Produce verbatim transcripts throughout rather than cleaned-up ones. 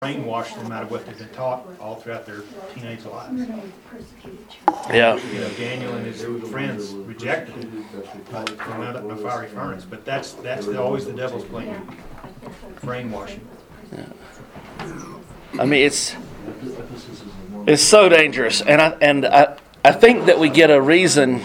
brainwashed them out of what they've been taught all throughout their teenage lives. Yeah. You know, Daniel and his friends rejected him, but they wound up in a fiery furnace. But that's that's the, always the devil's plan, brainwashing. Yeah. I mean, it's it's so dangerous, and I and I I think that we get a reason.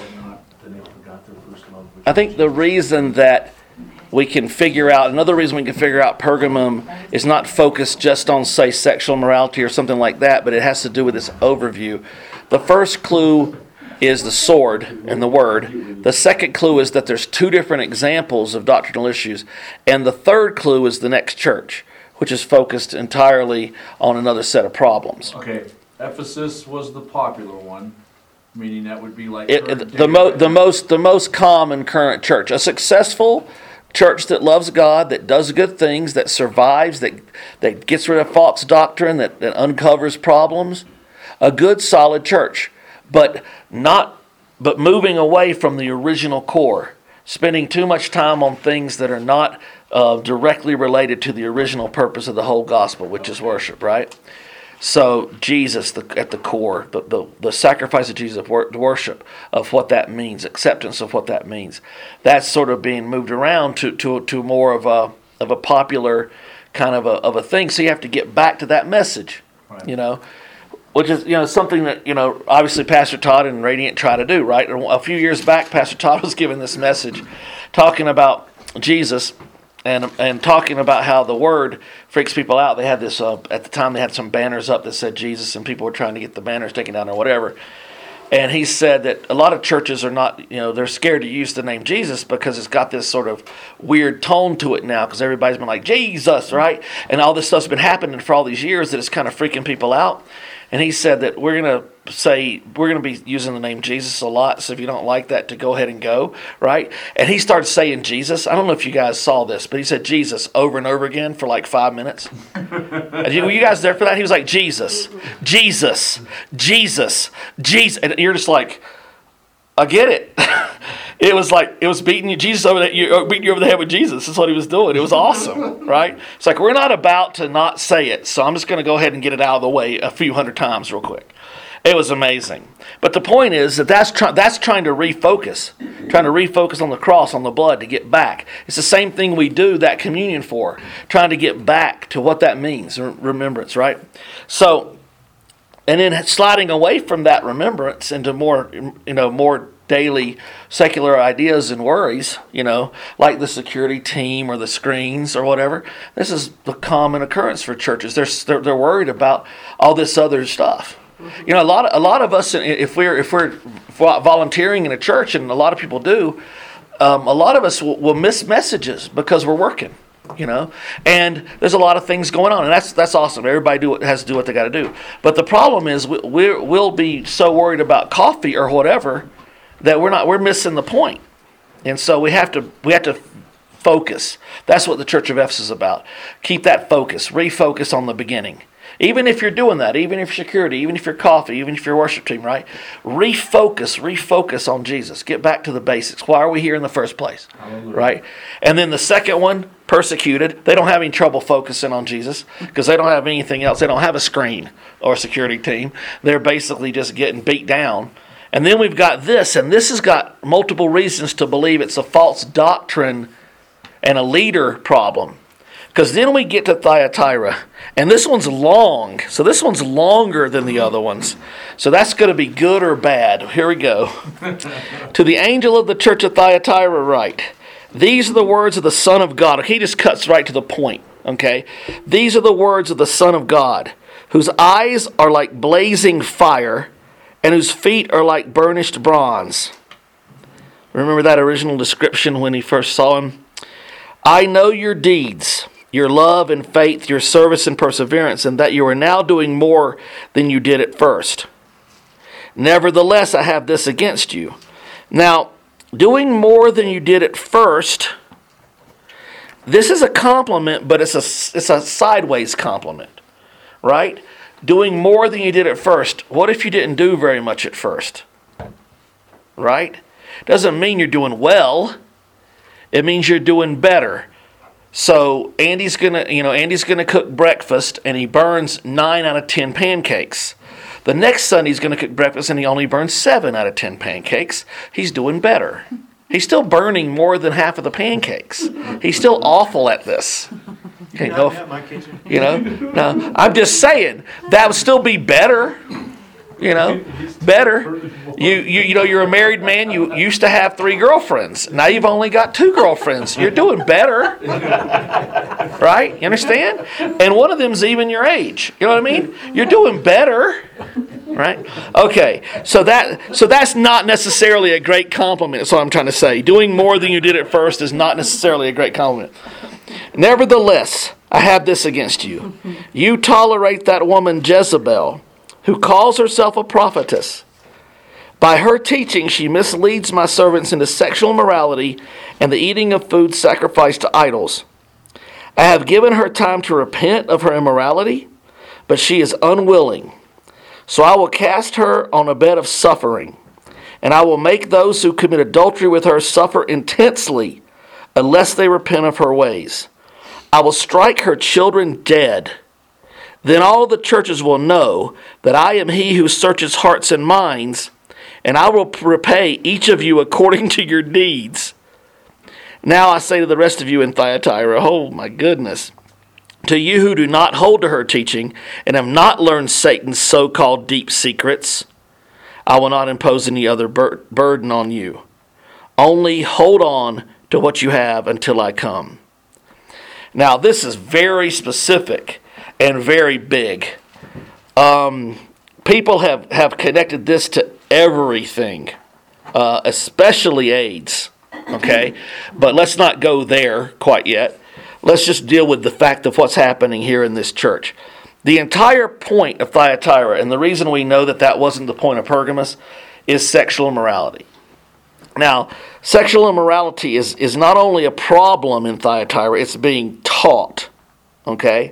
I think the reason that we can figure out, another reason we can figure out Pergamum is not focused just on, say, sexual morality or something like that, but it has to do with this overview. The first clue is the sword and the word. The second clue is that there's two different examples of doctrinal issues. And the third clue is the next church, which is focused entirely on another set of problems. Okay, Ephesus was the popular one, meaning that would be like It, it, the, mo- the most the most common current church. A successful church that loves God, that does good things, that survives, that that gets rid of false doctrine, that, that uncovers problems. A good, solid church, but not but moving away from the original core, spending too much time on things that are not uh, directly related to the original purpose of the whole gospel, which is worship, right? So Jesus the, at the core, the, the, the sacrifice of Jesus, of worship, of what that means, acceptance of what that means. That's sort of being moved around to, to, to more of a of a popular kind of a of a thing. So you have to get back to that message, right. you know, which is you know something that you know obviously Pastor Todd and Radiant try to do, right? A few years back, Pastor Todd was giving this message, talking about Jesus. And and talking about how the word freaks people out. They had this, uh, at the time they had some banners up that said Jesus, and people were trying to get the banners taken down or whatever. And he said that a lot of churches are not, you know, they're scared to use the name Jesus because it's got this sort of weird tone to it now because everybody's been like, Jesus, right? And all this stuff's been happening for all these years that it's kind of freaking people out. And he said that we're going to say, we're going to be using the name Jesus a lot, so if you don't like that, to go ahead and go, right? And he started saying Jesus. I don't know if you guys saw this, but he said Jesus over and over again for like five minutes. And you, were you guys there for that? He was like, Jesus, Jesus, Jesus, Jesus. And you're just like, I get it. It was like, it was beating you, Jesus over the, you, beating you over the head with Jesus. That's what he was doing. It was awesome, right? It's like, we're not about to not say it, so I'm just going to go ahead and get it out of the way a few hundred times real quick. It was amazing. But the point is that that's, try, that's trying to refocus, trying to refocus on the cross, on the blood, to get back. It's the same thing we do that communion for, trying to get back to what that means, remembrance, right? So, and then sliding away from that remembrance into more, you know, more daily secular ideas and worries, you know, like the security team or the screens or whatever. This is the common occurrence for churches. They're they're, they're worried about all this other stuff. You know, a lot of, a lot of us, if we're if we're volunteering in a church, and a lot of people do, um, a lot of us will, will miss messages because we're working. You know, and there's a lot of things going on, and that's that's awesome. Everybody do what, has to do what they got to do. But the problem is, we we're, we'll be so worried about coffee or whatever that we're not we're missing the point. And so we have to we have to focus. That's what the Church of Ephesus is about. Keep that focus. Refocus on the beginning. Even if you're doing that, even if you're security, even if you're coffee, even if you're worship team, right? Refocus, refocus on Jesus. Get back to the basics. Why are we here in the first place? Hallelujah. Right? And then the second one, persecuted. They don't have any trouble focusing on Jesus because they don't have anything else. They don't have a screen or a security team. They're basically just getting beat down. And then we've got this, and this has got multiple reasons to believe it's a false doctrine and a leader problem. Because then we get to Thyatira, and this one's long. So this one's longer than the other ones. So that's going to be good or bad. Here we go. To the angel of the church of Thyatira write, these are the words of the Son of God. He just cuts right to the point. Okay? These are the words of the Son of God, whose eyes are like blazing fire, and whose feet are like burnished bronze. Remember that original description when he first saw him? I know your deeds, your love and faith, your service and perseverance, and that you are now doing more than you did at first. Nevertheless, I have this against you. Now, doing more than you did at first, this is a compliment, but it's a, it's a sideways compliment, right? Doing more than you did at first. What if you didn't do very much at first? Right? Doesn't mean you're doing well. It means you're doing better. So Andy's gonna, you know, Andy's gonna cook breakfast, and he burns nine out of ten pancakes. The next Sunday he's gonna cook breakfast, and he only burns seven out of ten pancakes. He's doing better. He's still burning more than half of the pancakes. He's still awful at this. Okay, Not no, in my kitchen. you know, no, I'm just saying that would still be better. You know, better. You, you you know, you're a married man. You used to have three girlfriends. Now you've only got two girlfriends. You're doing better, right? You understand? And one of them's even your age. You know what I mean? You're doing better, right? Okay. So that so that's not necessarily a great compliment. That's what I'm trying to say. Doing more than you did at first is not necessarily a great compliment. Nevertheless, I have this against you. You tolerate that woman Jezebel, who calls herself a prophetess. By her teaching, she misleads my servants into sexual immorality and the eating of food sacrificed to idols. I have given her time to repent of her immorality, but she is unwilling. So I will cast her on a bed of suffering, and I will make those who commit adultery with her suffer intensely, unless they repent of her ways. I will strike her children dead. Then all the churches will know that I am he who searches hearts and minds, and I will repay each of you according to your deeds. Now I say to the rest of you in Thyatira, oh my goodness, to you who do not hold to her teaching and have not learned Satan's so-called deep secrets, I will not impose any other bur- burden on you. Only hold on to what you have until I come. Now this is very specific and very big. Um, people have, have connected this to everything, uh, especially AIDS. Okay? But let's not go there quite yet. Let's just deal with the fact of what's happening here in this church. The entire point of Thyatira, and the reason we know that that wasn't the point of Pergamos, is sexual immorality. Now, sexual immorality is, is not only a problem in Thyatira, it's being taught. Okay?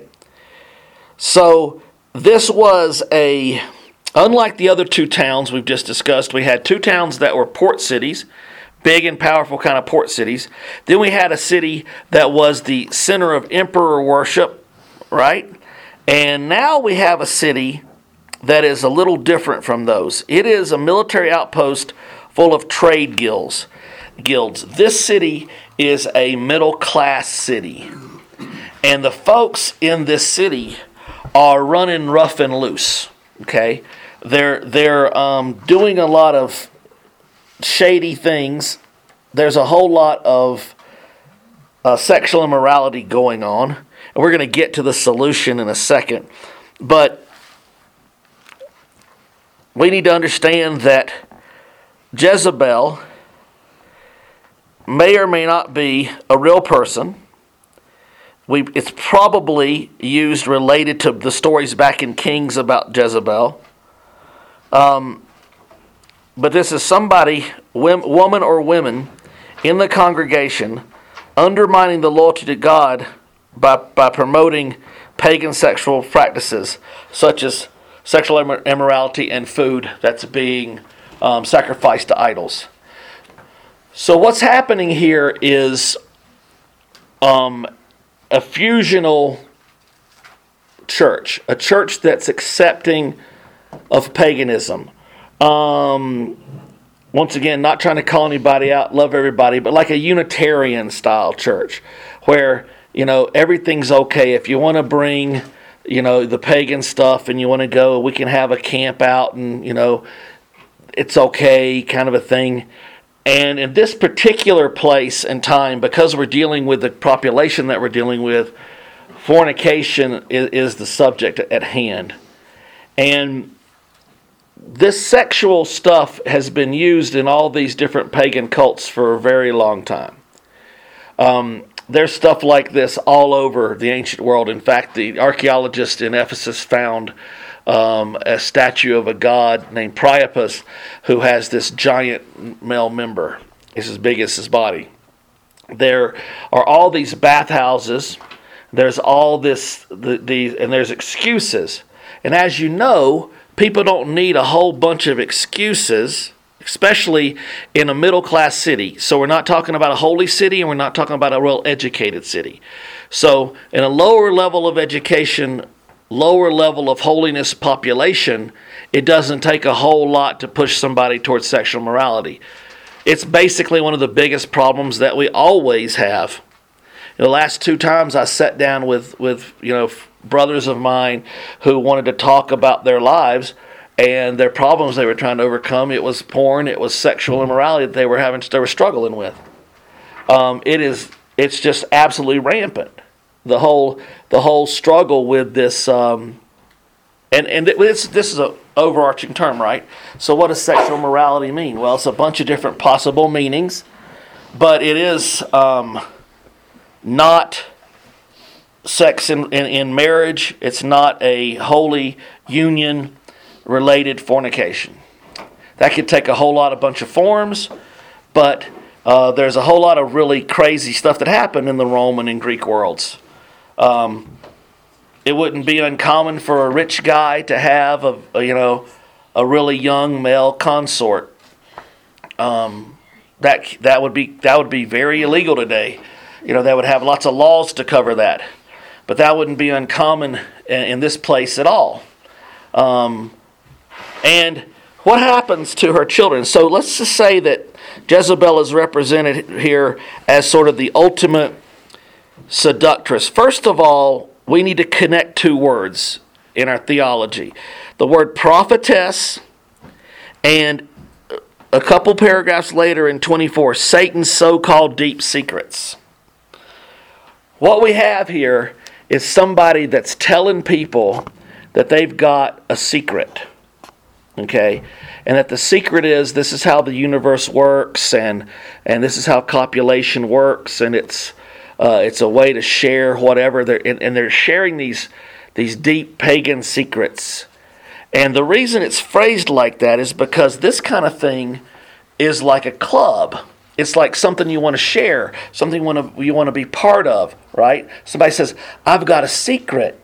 So, this was a, unlike the other two towns we've just discussed, we had two towns that were port cities, big and powerful kind of port cities. Then we had a city that was the center of emperor worship, right? And now we have a city that is a little different from those. It is a military outpost full of trade guilds. Guilds. This city is a middle-class city. And the folks in this city are running rough and loose. Okay? They're they're um, doing a lot of shady things. There's a whole lot of uh, sexual immorality going on. And we're going to get to the solution in a second. But we need to understand that Jezebel may or may not be a real person. We, it's probably used related to the stories back in Kings about Jezebel. Um, but this is somebody, woman or women, in the congregation undermining the loyalty to God by, by promoting pagan sexual practices such as sexual immorality and food that's being um, sacrificed to idols. So what's happening here is um, a fusional church, a church that's accepting of paganism. Um, once again, not trying to call anybody out, love everybody, but like a Unitarian style church where, you know, everything's okay. If you want to bring, you know, the pagan stuff and you want to go, we can have a camp out and, you know, it's okay kind of a thing. And in this particular place and time, because we're dealing with the population that we're dealing with, fornication is, is the subject at hand. And this sexual stuff has been used in all these different pagan cults for a very long time. Um, there's stuff like this all over the ancient world. In fact, the archaeologists in Ephesus found um, a statue of a god named Priapus who has this giant male member. It's as big as his body. There are all these bathhouses. There's all this, the, the, and there's excuses. And as you know, people don't need a whole bunch of excuses especially in a middle-class city. So we're not talking about a holy city, and we're not talking about a well-educated city. So in a lower level of education, lower level of holiness population, it doesn't take a whole lot to push somebody towards sexual morality. It's basically one of the biggest problems that we always have. The last two times I sat down with, with you know brothers of mine who wanted to talk about their lives and their problems they were trying to overcome, it was porn, it was sexual immorality that they were having, they were struggling with. Um, it is, it's just absolutely rampant. The whole, the whole struggle with this, um, and and it's, this is an overarching term, right? So what does sexual morality mean? Well, it's a bunch of different possible meanings, but it is um, not sex in, in, in marriage. It's not a holy union related fornication. That could take a whole lot of bunch of forms, but uh, there's a whole lot of really crazy stuff that happened in the Roman and Greek worlds. Um, it wouldn't be uncommon for a rich guy to have a, a you know a really young male consort. Um, that that would be that would be very illegal today. You know, they would have lots of laws to cover that, but that wouldn't be uncommon in, in this place at all. Um, and what happens to her children? So let's just say that Jezebel is represented here as sort of the ultimate seductress. First of all, we need to connect two words in our theology. The word prophetess, and a couple paragraphs later in twenty-four, Satan's so-called deep secrets. What we have here is somebody that's telling people that they've got a secret. Okay? And that the secret is this is how the universe works, and and this is how copulation works, and it's uh, it's a way to share whatever they're and, and they're sharing these these deep pagan secrets. And the reason it's phrased like that is because this kind of thing is like a club. It's like something you want to share, something you want to you want to be part of, right? Somebody says, "I've got a secret."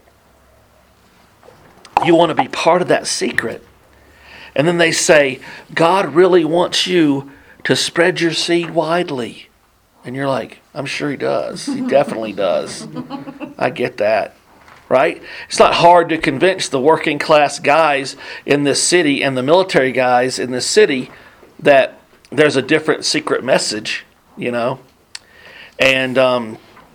You want to be part of that secret. And then they say, God really wants you to spread your seed widely. And you're like, I'm sure he does. He definitely does. I get that. Right? It's not hard to convince the working class guys in this city and the military guys in this city that there's a different secret message, you know. And um,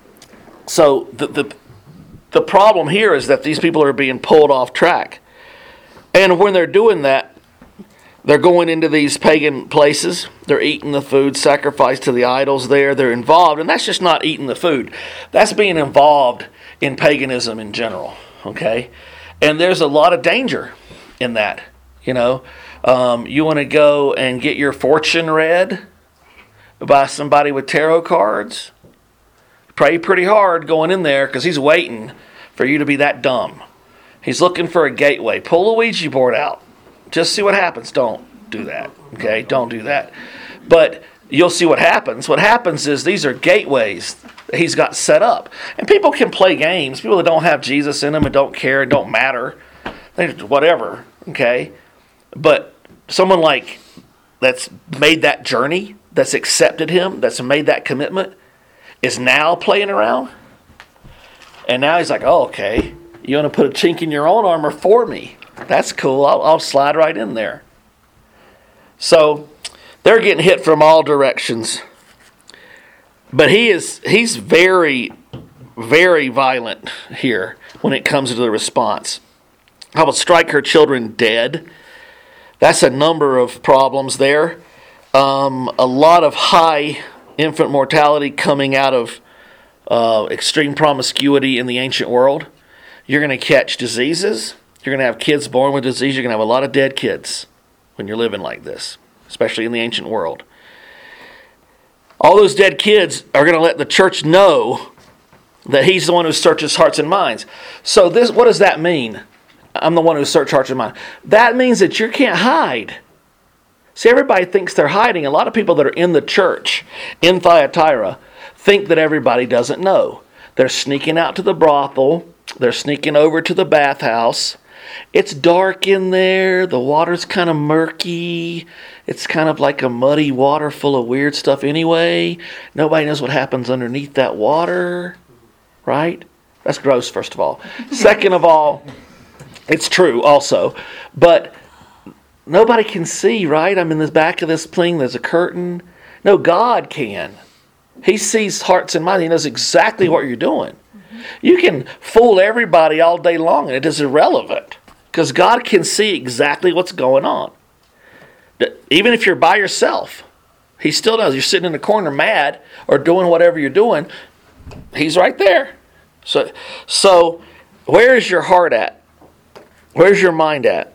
so the, the the problem here is that these people are being pulled off track. And when they're doing that, they're going into these pagan places. They're eating the food sacrificed to the idols there. They're involved. And that's just not eating the food. That's being involved in paganism in general. Okay? And there's a lot of danger in that. You know, um, you want to go and get your fortune read by somebody with tarot cards? Pray pretty hard going in there because he's waiting for you to be that dumb. He's looking for a gateway. Pull a Ouija board out. Just see what happens. Don't do that. Okay? Don't do that. But you'll see what happens. What happens is these are gateways that he's got set up. And people can play games. People that don't have Jesus in them and don't care and don't matter. They whatever. Okay? But someone like that's made that journey, that's accepted him, that's made that commitment, is now playing around. And now he's like, oh, okay. You want to put a chink in your own armor for me? That's cool. I'll, I'll slide right in there. So they're getting hit from all directions. But he is he's very, very violent here when it comes to the response. I will strike her children dead. That's a number of problems there. Um, a lot of high infant mortality coming out of uh, extreme promiscuity in the ancient world. You're going to catch diseases. You're going to have kids born with disease. You're going to have a lot of dead kids when you're living like this, especially in the ancient world. All those dead kids are going to let the church know that he's the one who searches hearts and minds. So this, what does that mean? I'm the one who searches hearts and minds. That means that you can't hide. See, everybody thinks they're hiding. A lot of people that are in the church in Thyatira think that everybody doesn't know. They're sneaking out to the brothel. They're sneaking over to the bathhouse. It's dark in there. The water's kind of murky. It's kind of like a muddy water full of weird stuff anyway. Nobody knows what happens underneath that water, right? That's gross, first of all. Second of all, it's true also. But nobody can see, right? I'm in the back of this thing. There's a curtain. No, God can. He sees hearts and minds. He knows exactly what you're doing. You can fool everybody all day long, and it is irrelevant. Because God can see exactly what's going on. Even if you're by yourself, He still knows. You're sitting in the corner mad or doing whatever you're doing. He's right there. So, so where is your heart at? Where's your mind at?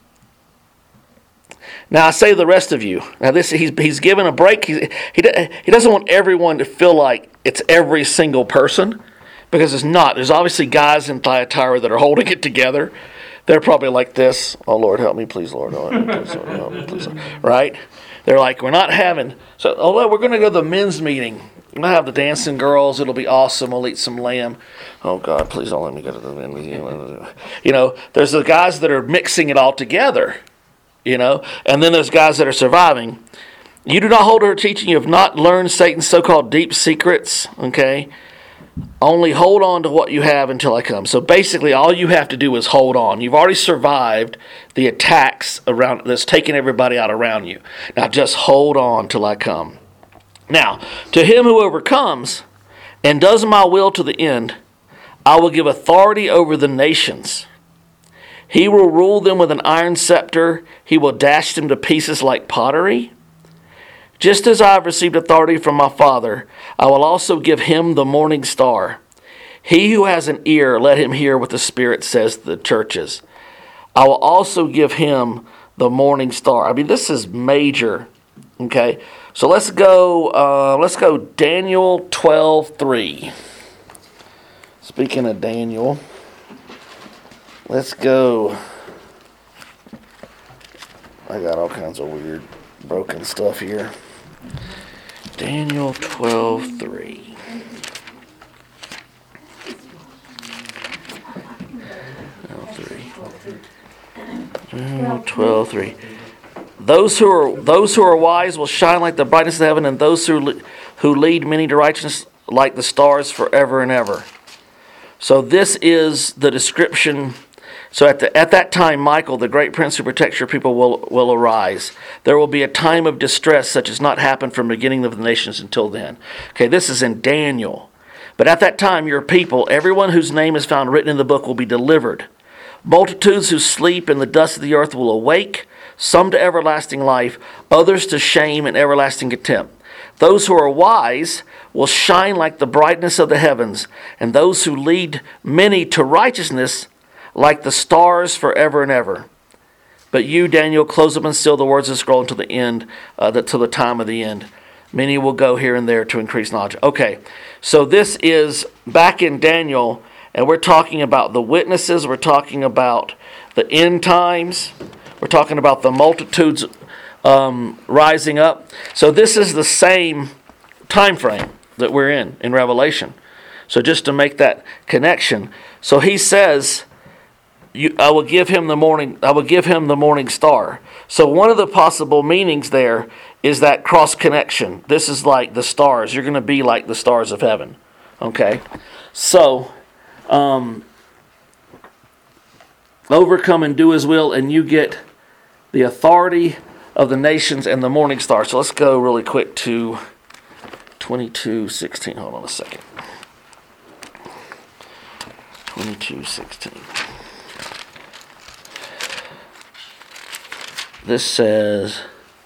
Now I say to the rest of you. Now this he's he's given a break. He he he doesn't want everyone to feel like it's every single person, because it's not. There's obviously guys in Thyatira that are holding it together. They're probably like this. Oh Lord, help me, please, Lord. Oh, please, Lord, help me, please, Lord. Right? They're like, we're not having. So, oh, we're going to go to the men's meeting. We're going to have the dancing girls. It'll be awesome. We'll eat some lamb. Oh God, please don't let me go to the men's meeting. You know, there's the guys that are mixing it all together. You know, and then there's guys that are surviving. You do not hold to her teaching. You have not learned Satan's so-called deep secrets. Okay. Only hold on to what you have until I come. So basically, all you have to do is hold on. You've already survived the attacks around that's taking everybody out around you. Now just hold on till I come. Now, to him who overcomes and does my will to the end, I will give authority over the nations. He will rule them with an iron scepter. He will dash them to pieces like pottery. Just as I have received authority from my Father, I will also give him the morning star. He who has an ear, let him hear what the Spirit says to the churches. I will also give him the morning star. I mean, this is major. Okay, so let's go. Uh, let's go. Daniel twelve three. Speaking of Daniel, let's go. I got all kinds of weird, broken stuff here. Daniel twelve three. Daniel twelve three. Those who are those who are wise will shine like the brightness of heaven, and those who le- who lead many to righteousness like the stars forever and ever. So this is the description. So at the at that time, Michael, the great prince who protects your people, will will arise. There will be a time of distress such as not happened from the beginning of the nations until then. Okay, this is in Daniel. But at that time, your people, everyone whose name is found written in the book, will be delivered. Multitudes who sleep in the dust of the earth will awake, some to everlasting life, others to shame and everlasting contempt. Those who are wise will shine like the brightness of the heavens, and those who lead many to righteousness like the stars forever and ever. But you, Daniel, close up and seal the words of the scroll until the end, uh, the, till the time of the end. Many will go here and there to increase knowledge. Okay, so this is back in Daniel, and we're talking about the witnesses. We're talking about the end times. We're talking about the multitudes um, rising up. So this is the same time frame that we're in in Revelation. So just to make that connection, so he says, You, I will give him the morning. I will give him the morning star. So one of the possible meanings there is that cross connection. This is like the stars. You're going to be like the stars of heaven. Okay, so um, overcome and do His will, and you get the authority of the nations and the morning star. So let's go really quick to twenty-two sixteen. Hold on a second. twenty-two sixteen. This says,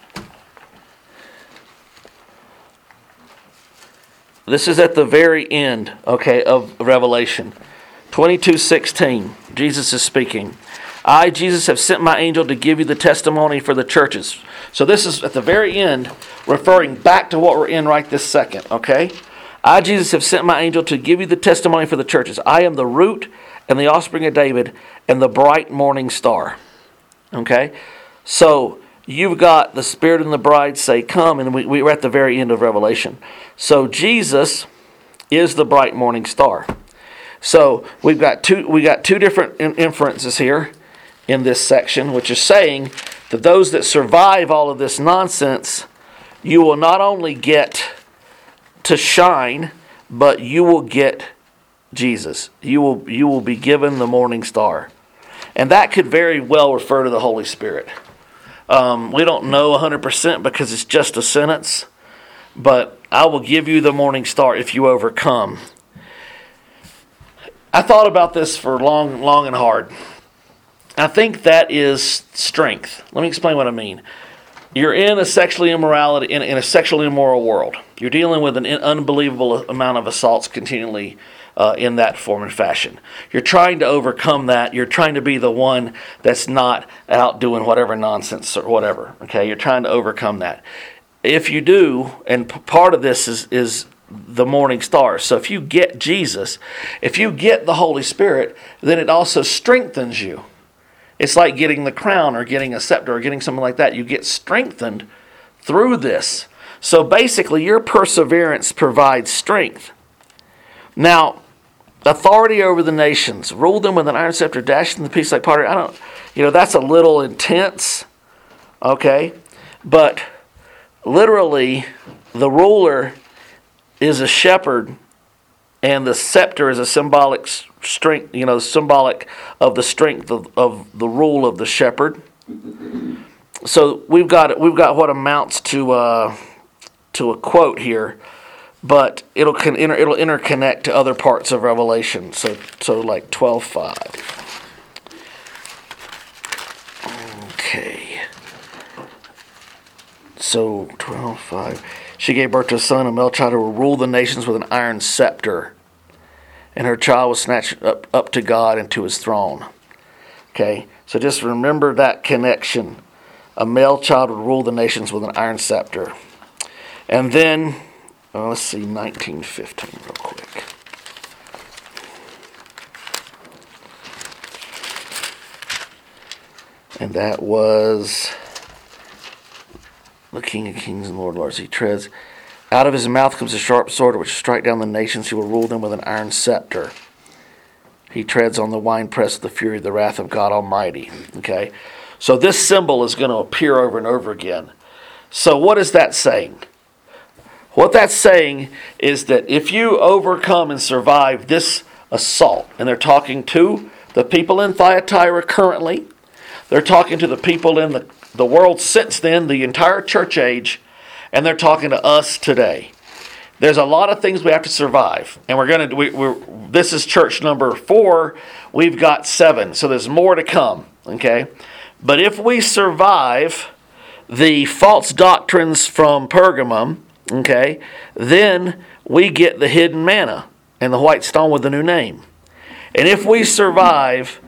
this is at the very end, okay, of Revelation. twenty-two sixteen, Jesus is speaking. I, Jesus, have sent my angel to give you the testimony for the churches. So this is at the very end, referring back to what we're in right this second, okay? I, Jesus, have sent my angel to give you the testimony for the churches. I am the root and the offspring of David and the bright morning star, okay? So you've got the Spirit and the bride say, come, and we, we're at the very end of Revelation. So Jesus is the bright morning star. So we've got two we got two different inferences here. in this section, which is saying that those that survive all of this nonsense, you will not only get to shine, but you will get Jesus. You will you will be given the morning star. And that could very well refer to the Holy Spirit. Um, we don't know one hundred percent because it's just a sentence, but I will give you the morning star if you overcome. I thought about this for long, long and hard. I think that is strength. Let me explain what I mean. You're in a sexually immorality in, in a sexually immoral world. You're dealing with an unbelievable amount of assaults continually uh, in that form and fashion. You're trying to overcome that. You're trying to be the one that's not out doing whatever nonsense or whatever. Okay, you're trying to overcome that. If you do, and p- part of this is is the morning star. So if you get Jesus, if you get the Holy Spirit, then it also strengthens you. It's like getting the crown or getting a scepter or getting something like that. You get strengthened through this. So basically, your perseverance provides strength. Now, authority over the nations, rule them with an iron scepter, dash them the peace like pottery. I don't, you know, that's a little intense, okay? But literally, the ruler is a shepherd, and the scepter is a symbolic strength, you know, symbolic of the strength of, of the rule of the shepherd. So we've got we've got what amounts to uh, to a quote here, but it'll con- inter- it'll interconnect to other parts of Revelation. So so like twelve five. Okay. So twelve five. She gave birth to a son, a male child who will rule the nations with an iron scepter. And her child was snatched up, up to God and to his throne. Okay, so just remember that connection. A male child would rule the nations with an iron scepter. And then, well, let's see, nineteen fifteen real quick. And that was the King of Kings and Lord of Lords. He treads. Out of his mouth comes a sharp sword which will strike down the nations. He will rule them with an iron scepter. He treads on the winepress of the fury of the wrath of God Almighty. Okay? So this symbol is going to appear over and over again. So what is that saying? What that's saying is that if you overcome and survive this assault, and they're talking to the people in Thyatira currently, they're talking to the people in the, the world since then, the entire church age, and they're talking to us today. There's a lot of things we have to survive, and we're going to. We, we're this is church number four. We've got seven, so there's more to come. Okay, but if we survive the false doctrines from Pergamum, okay, then we get the hidden manna and the white stone with the new name. And if we survive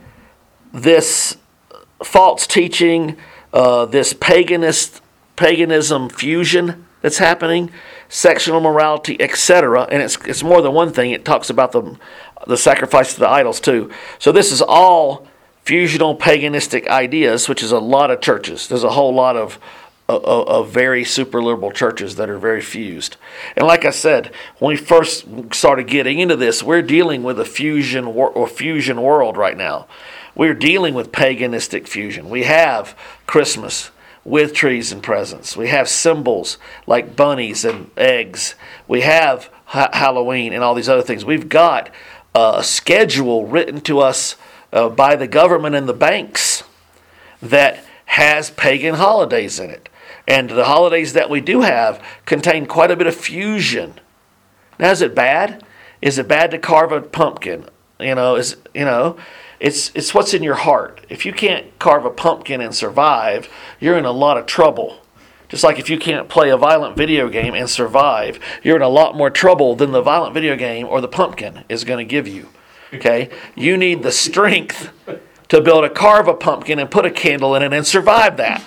this false teaching, uh, this paganist. paganism fusion that's happening, sexual morality, et cetera. And it's it's more than one thing. It talks about the the sacrifice to the idols too. So this is all fusional paganistic ideas, which is a lot of churches. There's a whole lot of of, of very super liberal churches that are very fused. And like I said, when we first started getting into this, we're dealing with a fusion or fusion world right now. We're dealing with paganistic fusion. We have Christmas with trees and presents. We have symbols like bunnies and eggs. We have ha- Halloween and all these other things. We've got uh, a schedule written to us uh, by the government and the banks that has pagan holidays in it. And the holidays that we do have contain quite a bit of fusion. Now, is it bad? Is it bad to carve a pumpkin? You know, is you know, it's it's what's in your heart. If you can't carve a pumpkin and survive, you're in a lot of trouble. Just like if you can't play a violent video game and survive, you're in a lot more trouble than the violent video game or the pumpkin is going to give you. Okay? You need the strength to be able to carve a pumpkin and put a candle in it and survive that.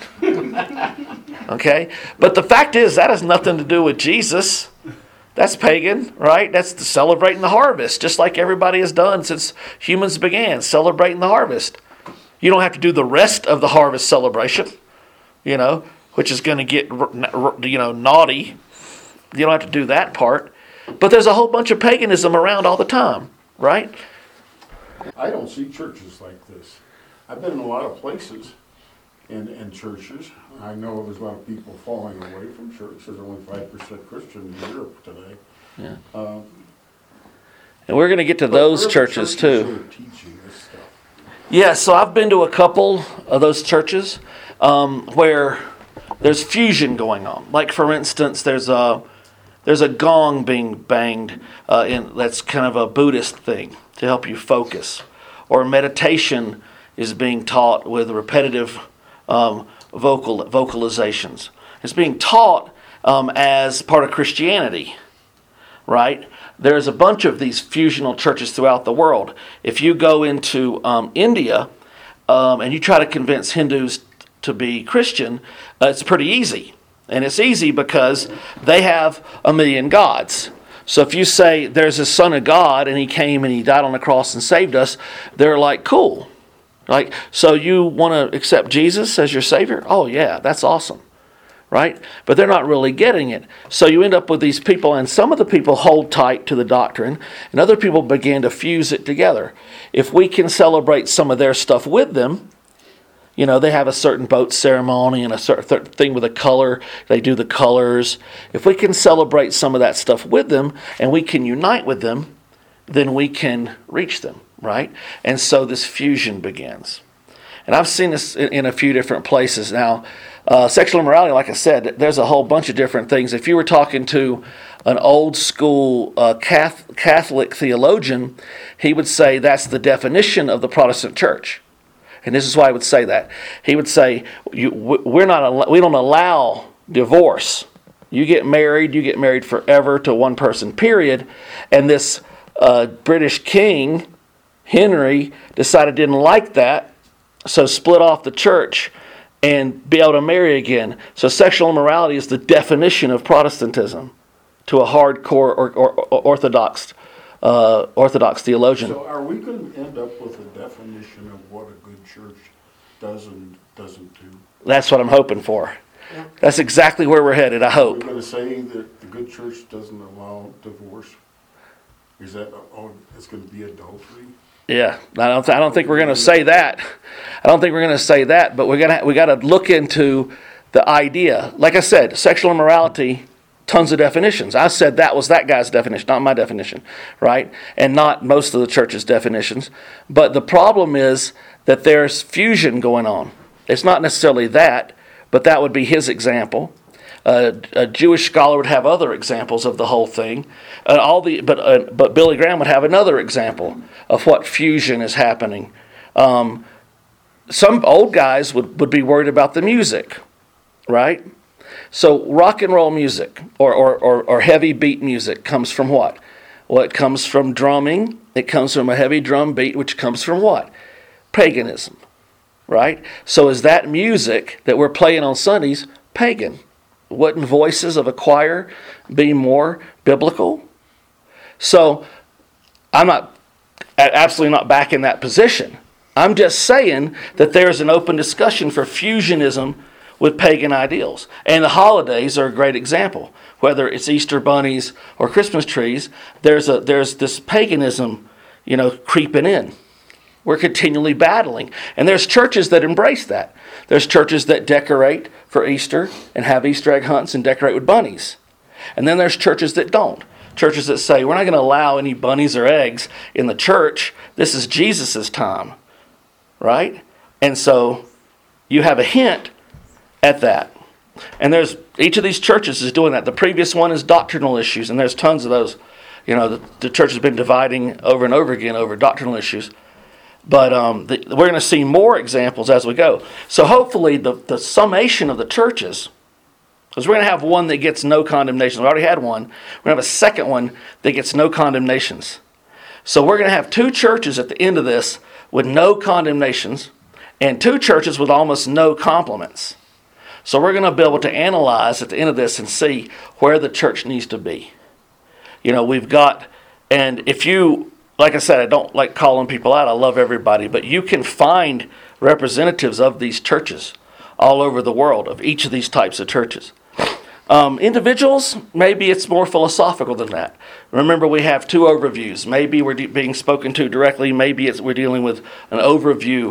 Okay? But the fact is, that has nothing to do with Jesus. That's pagan, right? That's the celebrating the harvest, just like everybody has done since humans began, celebrating the harvest. You don't have to do the rest of the harvest celebration, you know, which is going to get, you know, naughty. You don't have to do that part. But there's a whole bunch of paganism around all the time, right? I don't see churches like this. I've been in a lot of places in, in churches. I know there's a lot of people falling away from church. There's only five percent Christian in Europe today. Yeah. Um, And we're going to get to but those where are the churches churches too. who are teaching this stuff? Yeah, so I've been to a couple of those churches um, where there's fusion going on. Like for instance, there's a there's a gong being banged uh, in that's kind of a Buddhist thing to help you focus, or meditation is being taught with repetitive um, vocal vocalizations. It's being taught um, as part of Christianity, right? There's a bunch of these fusional churches throughout the world. If you go into um, India um, and you try to convince Hindus to be Christian, uh, it's pretty easy. And it's easy because they have a million gods. So if you say there's a son of God and he came and he died on the cross and saved us, they're like, cool. Like, so you want to accept Jesus as your Savior? Oh yeah, that's awesome. Right? But they're not really getting it. So you end up with these people, and some of the people hold tight to the doctrine, and other people begin to fuse it together. If we can celebrate some of their stuff with them, you know, they have a certain boat ceremony and a certain thing with a color. They do the colors. If we can celebrate some of that stuff with them, and we can unite with them, then we can reach them, right? And so this fusion begins. And I've seen this in, in a few different places. Now, uh, sexual immorality, like I said, there's a whole bunch of different things. If you were talking to an old school uh, Catholic theologian, he would say that's the definition of the Protestant church. And this is why I would say that. He would say, you, we're not, we don't allow divorce. You get married, you get married forever to one person, period. And this uh, British king, Henry, decided didn't like that, so split off the church and be able to marry again. So sexual immorality is the definition of Protestantism to a hardcore or, or, or orthodox uh, orthodox theologian. So are we going to end up with a definition of what a good church does and doesn't do? That's what I'm hoping for. Yeah. That's exactly where we're headed, I hope. Are we going to say that the good church doesn't allow divorce? Is that, oh, it's going to be adultery? Yeah, I don't. I don't think we're going to say that. I don't think we're going to say that. But we're gonna. We got to look into the idea. Like I said, sexual immorality. Tons of definitions. I said that was that guy's definition, not my definition, right? And not most of the church's definitions. But the problem is that there's fusion going on. It's not necessarily that, but that would be his example. Uh, a Jewish scholar would have other examples of the whole thing. Uh, all the, but uh, but Billy Graham would have another example of what fusion is happening. Um, some old guys would, would be worried about the music, right? So rock and roll music or, or, or, or heavy beat music comes from what? Well, it comes from drumming. It comes from a heavy drum beat, which comes from what? Paganism, right? So is that music that we're playing on Sundays pagan? Wouldn't voices of a choir be more biblical? So I'm not absolutely not back in that position. I'm just saying that there's an open discussion for fusionism with pagan ideals. And the holidays are a great example. Whether it's Easter bunnies or Christmas trees, there's a there's this paganism, you know, creeping in. We're continually battling. And there's churches that embrace that. There's churches that decorate for Easter and have Easter egg hunts and decorate with bunnies. And then there's churches that don't. Churches that say, we're not going to allow any bunnies or eggs in the church. This is Jesus' time. Right? And so you have a hint at that. And there's each of these churches is doing that. The previous one is doctrinal issues, and there's tons of those. You know, the, the church has been dividing over and over again over doctrinal issues. But um, the, we're going to see more examples as we go. So hopefully the, the summation of the churches, because we're going to have one that gets no condemnations. We already had one. We're going to have a second one that gets no condemnations. So we're going to have two churches at the end of this with no condemnations and two churches with almost no compliments. So we're going to be able to analyze at the end of this and see where the church needs to be. You know, we've got, and if you, like I said, I don't like calling people out. I love everybody. But you can find representatives of these churches all over the world, of each of these types of churches. Um, individuals, maybe it's more philosophical than that. Remember, we have two overviews. Maybe we're de- being spoken to directly. Maybe it's, we're dealing with an overview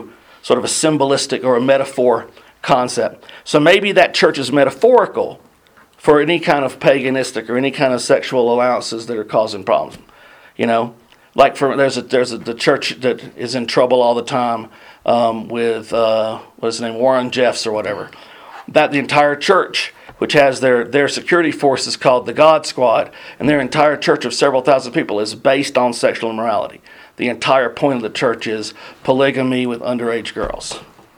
sort of a symbolistic or a metaphor concept. So maybe that church is metaphorical for any kind of paganistic or any kind of sexual allowances that are causing problems. You know, like for there's a there's a the church that is in trouble all the time um, with uh, what's his name, Warren Jeffs or whatever. That the entire church, which has their their security forces called the God Squad, and their entire church of several thousand people is based on sexual immorality. The entire point of the church is polygamy with underage girls.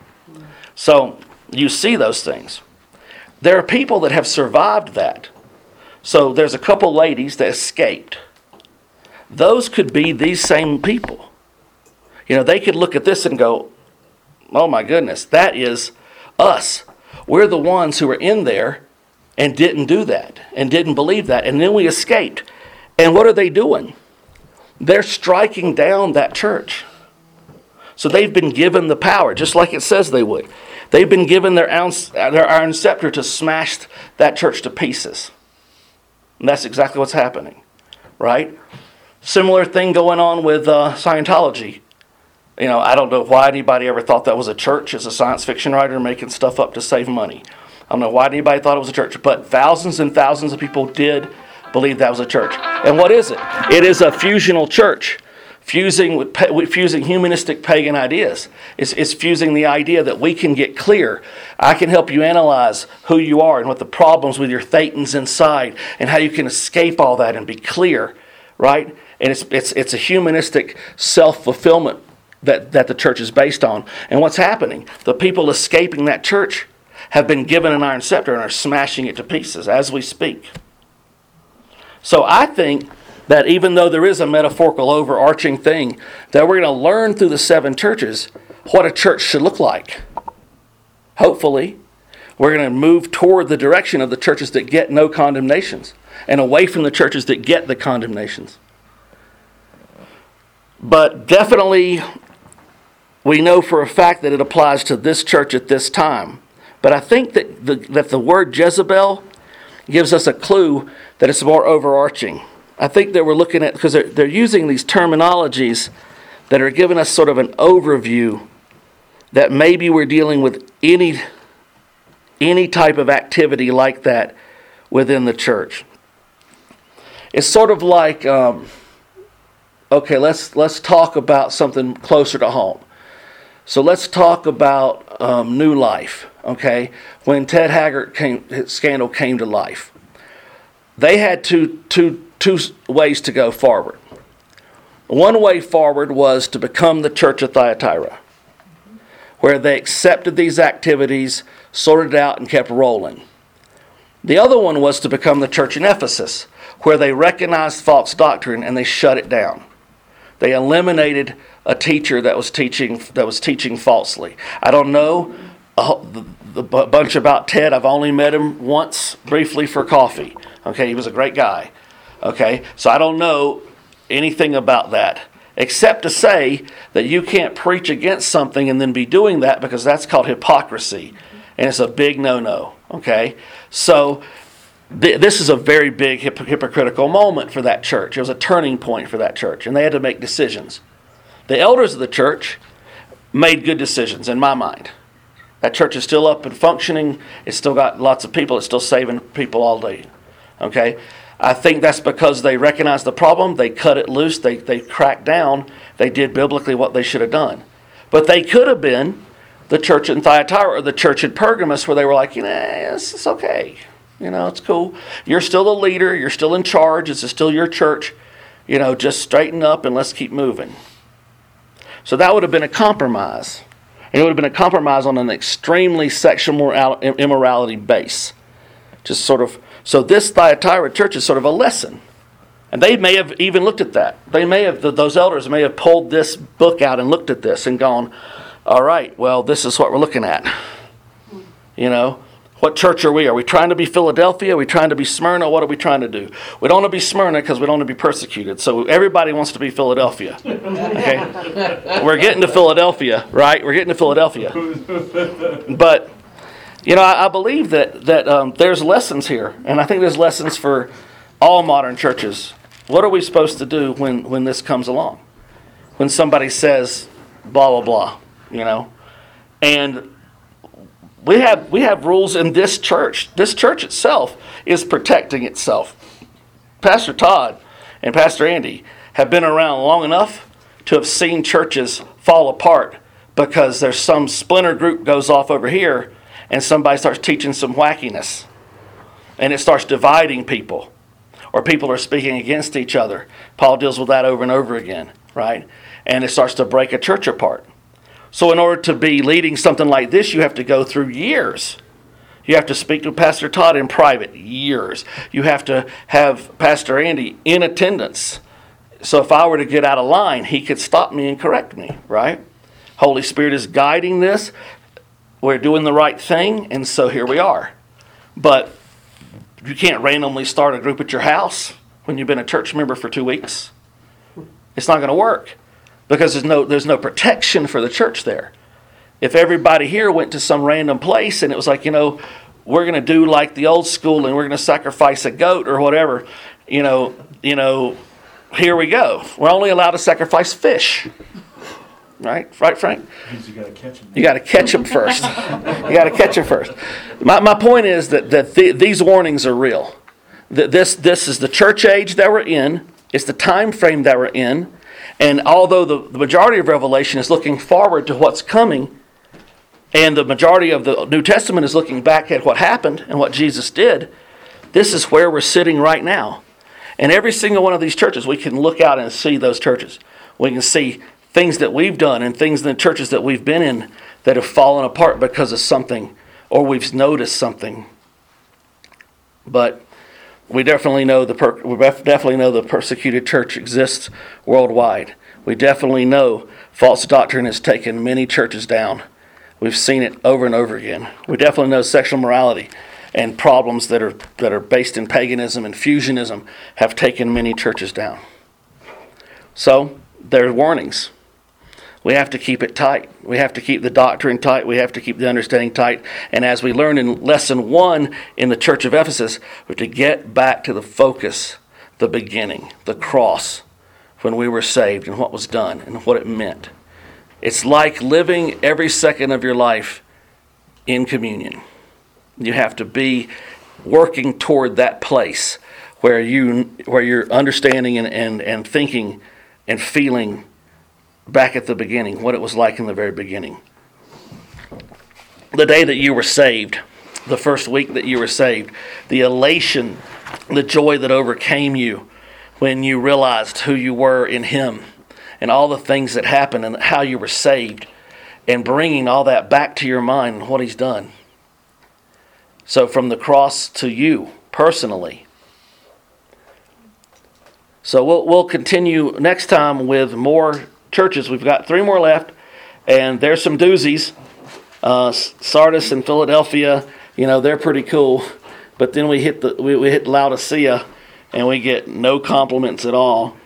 So you see those things. There are people that have survived that. So there's a couple ladies that escaped. Those could be these same people. You know, they could look at this and go, oh my goodness, that is us. We're the ones who were in there and didn't do that and didn't believe that. And then we escaped. And what are they doing? They're striking down that church. So they've been given the power, just like it says they would. They've been given their ounce, their iron scepter to smash that church to pieces. And that's exactly what's happening, right? Similar thing going on with uh, Scientology. You know, I don't know why anybody ever thought that was a church as a science fiction writer making stuff up to save money. I don't know why anybody thought it was a church, but thousands and thousands of people did believe that was a church. And what is it? It is a fusional church. Fusing with, with fusing humanistic pagan ideas. It's, it's fusing the idea that we can get clear. I can help you analyze who you are and what the problems with your thetans inside and how you can escape all that and be clear, right? And it's it's it's a humanistic self-fulfillment that, that the church is based on. And what's happening? The people escaping that church have been given an iron scepter and are smashing it to pieces as we speak. So I think that even though there is a metaphorical overarching thing, that we're going to learn through the seven churches what a church should look like. Hopefully, we're going to move toward the direction of the churches that get no condemnations and away from the churches that get the condemnations. But definitely, we know for a fact that it applies to this church at this time. But I think that the, that the word Jezebel gives us a clue that it's more overarching. I think that we're looking at, because they're, they're using these terminologies that are giving us sort of an overview that maybe we're dealing with any any type of activity like that within the church. It's sort of like, um, okay, let's let's talk about something closer to home. So let's talk about um, New Life, okay? When Ted Haggard came, his scandal came to life, they had two two. Two ways to go forward. One way forward was to become the Church of Thyatira, where they accepted these activities, sorted it out, and kept rolling. The other one was to become the church in Ephesus, where they recognized false doctrine and they shut it down. They eliminated a teacher that was teaching that was teaching falsely. I don't know a, the, the bunch about Ted. I've only met him once, briefly for coffee. Okay, he was a great guy. Okay, so I don't know anything about that, except to say that you can't preach against something and then be doing that, because that's called hypocrisy, and it's a big no-no, okay? So th- this is a very big hip- hypocritical moment for that church. It was a turning point for that church, and they had to make decisions. The elders of the church made good decisions, in my mind. That church is still up and functioning. It's still got lots of people. It's still saving people all day, okay? I think that's because they recognized the problem, they cut it loose, they, they cracked down, they did biblically what they should have done. But they could have been the church in Thyatira or the church in Pergamos, where they were like, you know, it's, it's okay. You know, it's cool. You're still the leader, you're still in charge, this is still your church. You know, just straighten up and let's keep moving. So that would have been a compromise. And it would have been a compromise on an extremely sexual immorality base. Just sort of. So this Thyatira church is sort of a lesson. And they may have even looked at that. They may have, those elders may have pulled this book out and looked at this and gone, all right, well, this is what we're looking at. You know, what church are we? Are we trying to be Philadelphia? Are we trying to be Smyrna? What are we trying to do? We don't want to be Smyrna because we don't want to be persecuted. So everybody wants to be Philadelphia. Okay? We're getting to Philadelphia, right? We're getting to Philadelphia. But you know, I, I believe that that um, there's lessons here, and I think there's lessons for all modern churches. What are we supposed to do when, when this comes along? When somebody says, blah, blah, blah, you know? And we have we have rules in this church. This church itself is protecting itself. Pastor Todd and Pastor Andy have been around long enough to have seen churches fall apart because there's some splinter group goes off over here and somebody starts teaching some wackiness. And it starts dividing people. Or people are speaking against each other. Paul deals with that over and over again, right? And it starts to break a church apart. So in order to be leading something like this, you have to go through years. You have to speak to Pastor Todd in private, years. You have to have Pastor Andy in attendance. So if I were to get out of line, he could stop me and correct me, right? Holy Spirit is guiding this. We're doing the right thing, and so here we are. But you can't randomly start a group at your house when you've been a church member for two weeks. It's not going to work because there's no there's no protection for the church there. If everybody here went to some random place and it was like, you know, we're going to do like the old school and we're going to sacrifice a goat or whatever, you know, you know, here we go. We're only allowed to sacrifice fish. Right? Right, Frank? Means you got to catch them. You got to catch them first. You got to catch them first. My my point is that that th- these warnings are real. That this this is the church age that we're in. It's the time frame that we're in. And although the, the majority of Revelation is looking forward to what's coming, and the majority of the New Testament is looking back at what happened and what Jesus did, this is where we're sitting right now. And every single one of these churches, we can look out and see those churches. We can see things that we've done and things in the churches that we've been in that have fallen apart because of something, or we've noticed something. But we definitely know the per- we definitely know the persecuted church exists worldwide. We definitely know false doctrine has taken many churches down. We've seen it over and over again. We definitely know sexual morality and problems that are that are based in paganism and fusionism have taken many churches down. So there are warnings. We have to keep it tight. We have to keep the doctrine tight. We have to keep the understanding tight. And as we learned in lesson one in the church of Ephesus, we're to get back to the focus, the beginning, the cross, when we were saved and what was done and what it meant. It's like living every second of your life in communion. You have to be working toward that place where you where you're understanding and, and, and thinking and feeling back at the beginning, what it was like in the very beginning. The day that you were saved, the first week that you were saved, the elation, the joy that overcame you when you realized who you were in Him and all the things that happened and how you were saved, and bringing all that back to your mind and what He's done. So from the cross to you personally. So we'll we'll continue next time with more churches. We've got three more left, and there's some doozies. Uh, Sardis and Philadelphia, you know, they're pretty cool. But then we hit the we, we hit Laodicea, and we get no compliments at all.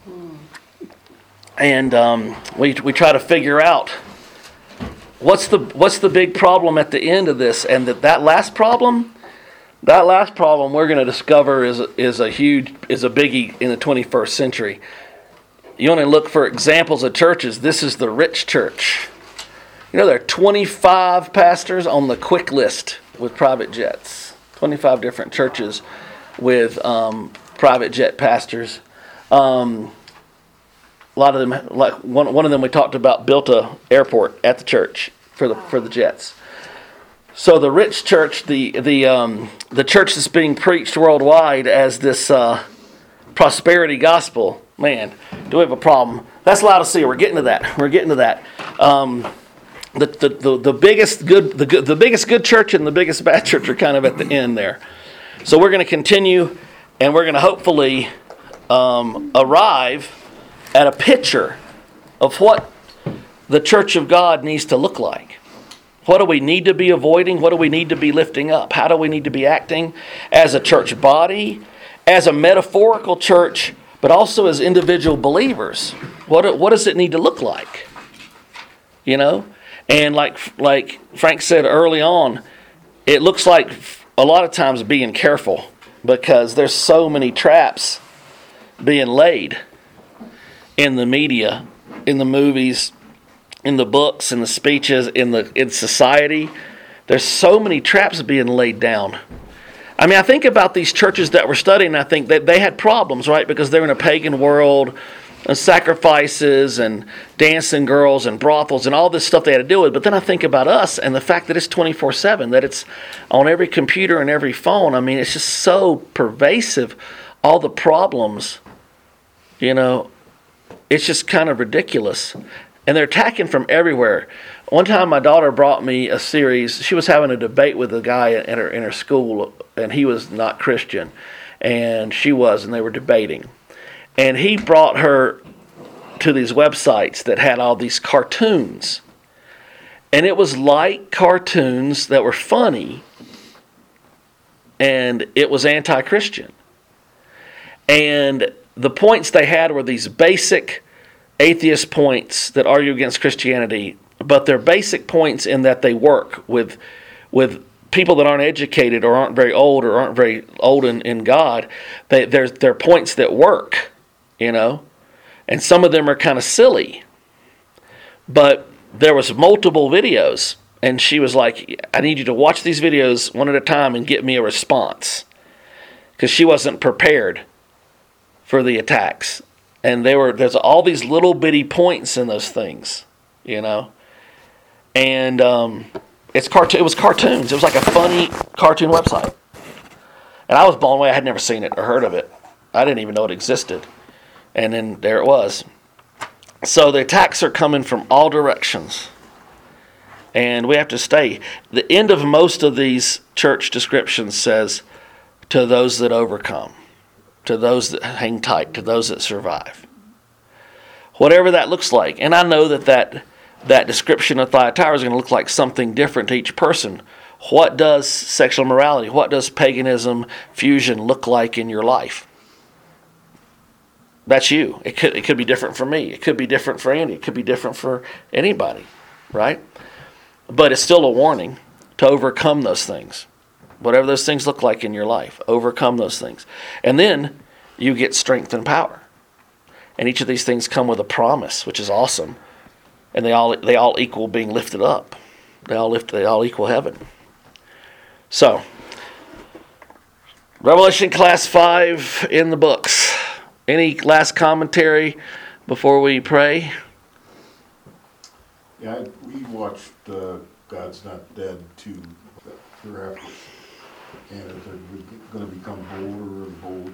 And um, we we try to figure out what's the what's the big problem at the end of this, and that that last problem, that last problem we're going to discover is is a huge is a biggie in the twenty-first century. You want to look for examples of churches. This is the rich church. You know, there are twenty-five pastors on the quick list with private jets. twenty-five different churches with um, private jet pastors. Um, a lot of them, like one one of them we talked about, built a airport at the church for the for the jets. So the rich church, the the um, the church that's being preached worldwide as this uh, prosperity gospel. Man, do we have a problem? That's Laodicea. We're getting to that. We're getting to that. Um, the, the the the biggest good the good the biggest good church and the biggest bad church are kind of at the end there. So we're going to continue, and we're going to hopefully um, arrive at a picture of what the church of God needs to look like. What do we need to be avoiding? What do we need to be lifting up? How do we need to be acting as a church body, as a metaphorical church, but also as individual believers? What what does it need to look like? You know? And like like Frank said early on, it looks like a lot of times being careful, because there's so many traps being laid in the media, in the movies, in the books, in the speeches, in the in society. There's so many traps being laid down. I mean, I think about these churches that we're studying, I think that they had problems, right? Because they're in a pagan world, and sacrifices and dancing girls and brothels and all this stuff they had to deal with. But then I think about us and the fact that it's twenty-four seven, that it's on every computer and every phone. I mean, it's just so pervasive, all the problems, you know, it's just kind of ridiculous. And they're attacking from everywhere. One time my daughter brought me a series. She was having a debate with a guy in her, in her school, and he was not Christian, and she was, and they were debating. And he brought her to these websites that had all these cartoons. And it was like cartoons that were funny, and it was anti-Christian. And the points they had were these basic atheist points that argue against Christianity, but they're basic points in that they work with with people that aren't educated or aren't very old or aren't very old in, in God. They, they're, they're points that work, you know. And some of them are kind of silly. But there was multiple videos, and she was like, I need you to watch these videos one at a time and get me a response. Because she wasn't prepared for the attacks. And they were there's all these little bitty points in those things, you know. And um, it's cartoon. It was cartoons. It was like a funny cartoon website. And I was blown away. I had never seen it or heard of it. I didn't even know it existed. And then there it was. So the attacks are coming from all directions. And we have to stay. The end of most of these church descriptions says, to those that overcome. To those that hang tight, to those that survive. Whatever that looks like. And I know that that, that description of Thyatira is going to look like something different to each person. What does sexual morality, what does paganism, fusion look like in your life? That's you. It could, it could be different for me. It could be different for Andy. It could be different for anybody, right? But it's still a warning to overcome those things. Whatever those things look like in your life, overcome those things. And then you get strength and power. And each of these things come with a promise, which is awesome. And they all they all equal being lifted up. They all lift they all equal heaven. So, Revelation class five in the books. Any last commentary before we pray? Yeah, we watched uh, God's Not Dead two hereafter. And it's going to become bolder and bolder.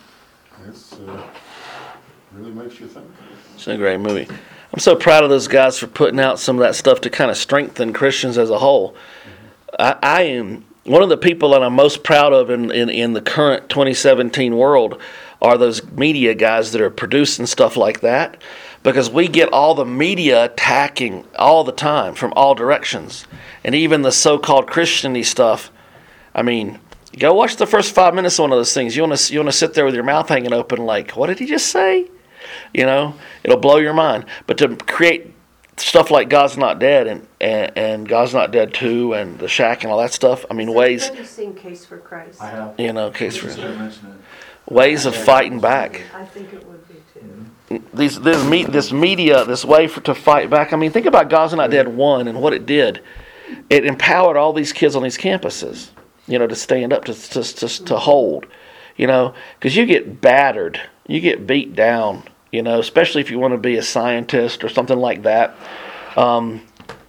It's uh, really makes you think. It's a great movie. I'm so proud of those guys for putting out some of that stuff to kind of strengthen Christians as a whole. Mm-hmm. I, I am one of the people that I'm most proud of in, in, in the current twenty seventeen world are those media guys that are producing stuff like that, because we get all the media attacking all the time from all directions. And even the so-called Christian-y stuff. I mean, go watch the first five minutes of one of those things. You want to you want to sit there with your mouth hanging open like, what did he just say? You know, it'll blow your mind. But to create stuff like God's Not Dead and, and, and God's Not Dead two and The Shack and all that stuff, I mean, ways... Have you seen Case for Christ? I have. You know, Case for... mention it. Ways of fighting back. I think it would be too. These, this, me, this media, this way for, to fight back. I mean, think about God's Not Dead one and what it did. It empowered all these kids on these campuses. You know, to stand up, to to to, to hold, you know, because you get battered, you get beat down, you know, especially if you want to be a scientist or something like that. Um,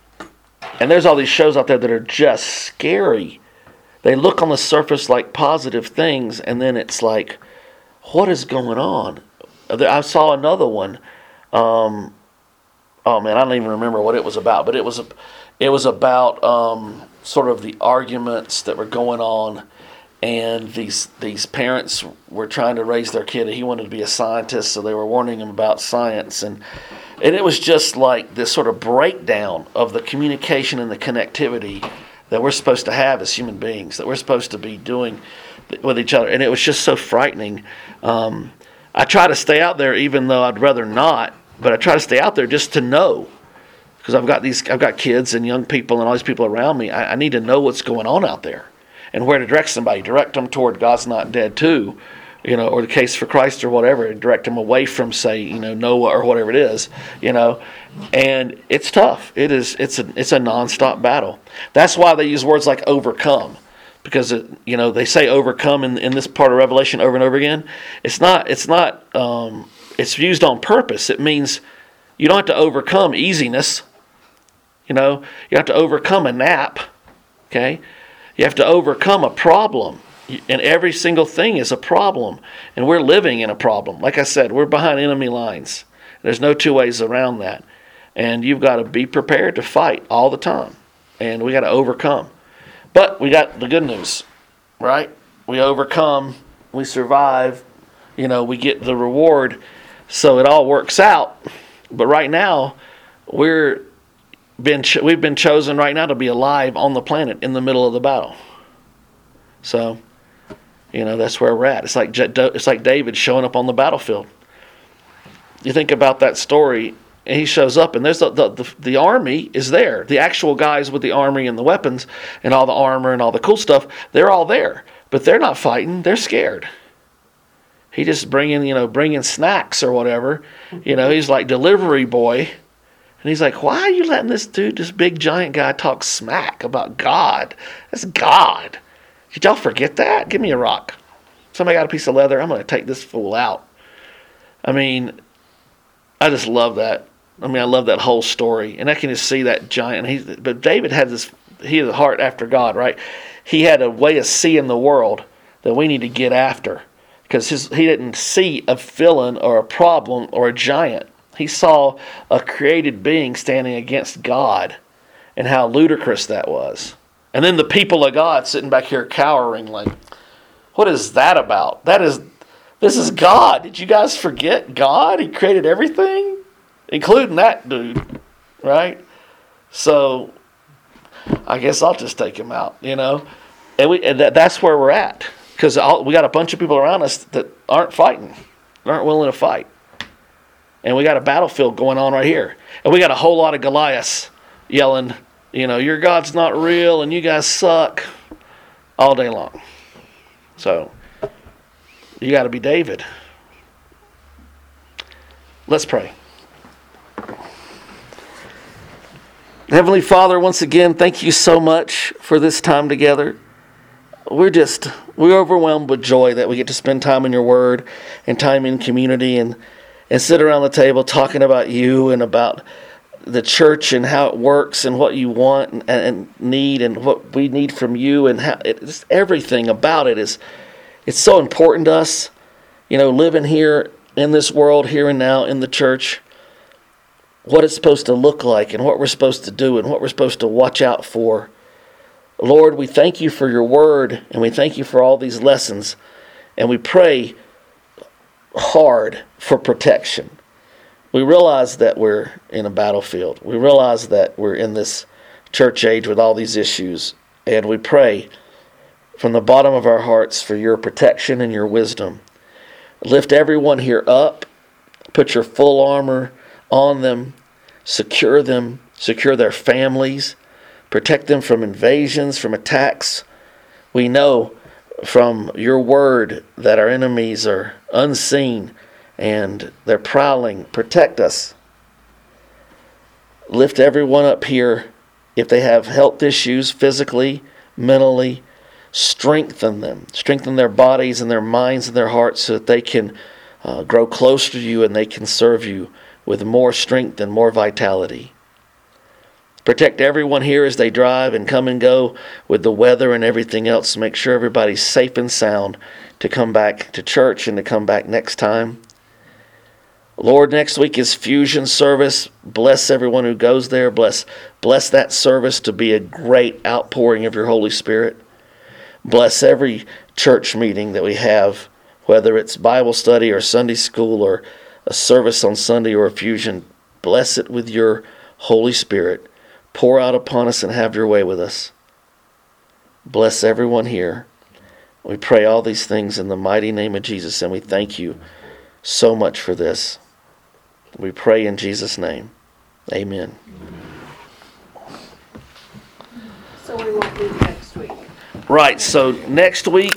and there's all these shows out there that are just scary. They look on the surface like positive things, and then it's like, what is going on? I saw another one. Um, oh man, I don't even remember what it was about, but it was a, it was about. Um, sort of the arguments that were going on, and these these parents were trying to raise their kid. He wanted to be a scientist, so they were warning him about science, and and it was just like this sort of breakdown of the communication and the connectivity that we're supposed to have as human beings, that we're supposed to be doing with each other, and it was just so frightening. Um, I try to stay out there, even though I'd rather not, but I try to stay out there just to know. Because I've got these, I've got kids and young people and all these people around me. I, I need to know what's going on out there, and where to direct somebody. Direct them toward God's Not Dead two, you know, or the Case for Christ or whatever, and direct them away from, say, you know, Noah or whatever it is, you know. And it's tough. It is. It's a. It's a nonstop battle. That's why they use words like overcome, because it, you know, they say overcome in in this part of Revelation over and over again. It's not. It's not. Um, it's used on purpose. It means you don't have to overcome easiness. You know, you have to overcome a nap. Okay, you have to overcome a problem. And every single thing is a problem. And we're living in a problem. Like I said, we're behind enemy lines. There's no two ways around that. And you've got to be prepared to fight all the time. And we got to overcome. But we got the good news, right? We overcome, we survive, you know, we get the reward. So it all works out. But right now, we're been cho- we've been chosen right now to be alive on the planet in the middle of the battle. So, you know, that's where we're at. It's like it's like David showing up on the battlefield. You think about that story, and he shows up, and there's the, the, the, the army is there. The actual guys with the army and the weapons and all the armor and all the cool stuff, they're all there. But they're not fighting. They're scared. He just bringing, you know, bringing snacks or whatever. You know, he's like delivery boy. And he's like, why are you letting this dude, this big giant guy, talk smack about God? That's God. Did y'all forget that? Give me a rock. Somebody got a piece of leather. I'm going to take this fool out. I mean, I just love that. I mean, I love that whole story. And I can just see that giant. He, but David had this, he had a heart after God, right? He had a way of seeing the world that we need to get after. Because his, he didn't see a villain or a problem or a giant. He saw a created being standing against God. And how ludicrous that was. And then the people of God sitting back here cowering like, what is that about? That is, this is God. Did you guys forget God? He created everything, including that dude, right? So I guess I'll just take him out, you know? And, we, and that, that's where we're at. Because we got a bunch of people around us that aren't fighting, aren't willing to fight. And we got a battlefield going on right here. And we got a whole lot of Goliaths yelling, you know, your God's not real and you guys suck all day long. So, you got to be David. Let's pray. Heavenly Father, once again, thank you so much for this time together. We're just, we're overwhelmed with joy that we get to spend time in your word and time in community and, and sit around the table talking about you and about the church and how it works and what you want and, and need and what we need from you and how it, just everything about it is, it's so important to us. You know, living here in this world, here and now in the church, what it's supposed to look like and what we're supposed to do and what we're supposed to watch out for. Lord, we thank you for your word and we thank you for all these lessons and we pray hard for protection. We realize that we're in a battlefield. We realize that we're in this church age with all these issues. And we pray from the bottom of our hearts for your protection and your wisdom. Lift everyone here up. Put your full armor on them. Secure them. Secure their families. Protect them from invasions, from attacks. We know from your word that our enemies are unseen and they're prowling. Protect us. Lift everyone up here. If they have health issues, physically, mentally, strengthen them. Strengthen their bodies and their minds and their hearts so that they can uh, grow closer to you and they can serve you with more strength and more vitality. Protect everyone here as they drive and come and go with the weather and everything else. Make sure everybody's safe and sound to come back to church and to come back next time. Lord, next week is Fusion service. Bless everyone who goes there. Bless, bless that service to be a great outpouring of your Holy Spirit. Bless every church meeting that we have, whether it's Bible study or Sunday school or a service on Sunday or a Fusion. Bless it with your Holy Spirit. Pour out upon us and have your way with us. Bless everyone here. We pray all these things in the mighty name of Jesus, and we thank you so much for this. We pray in Jesus' name. Amen. So we won't meet next week. Right, so next week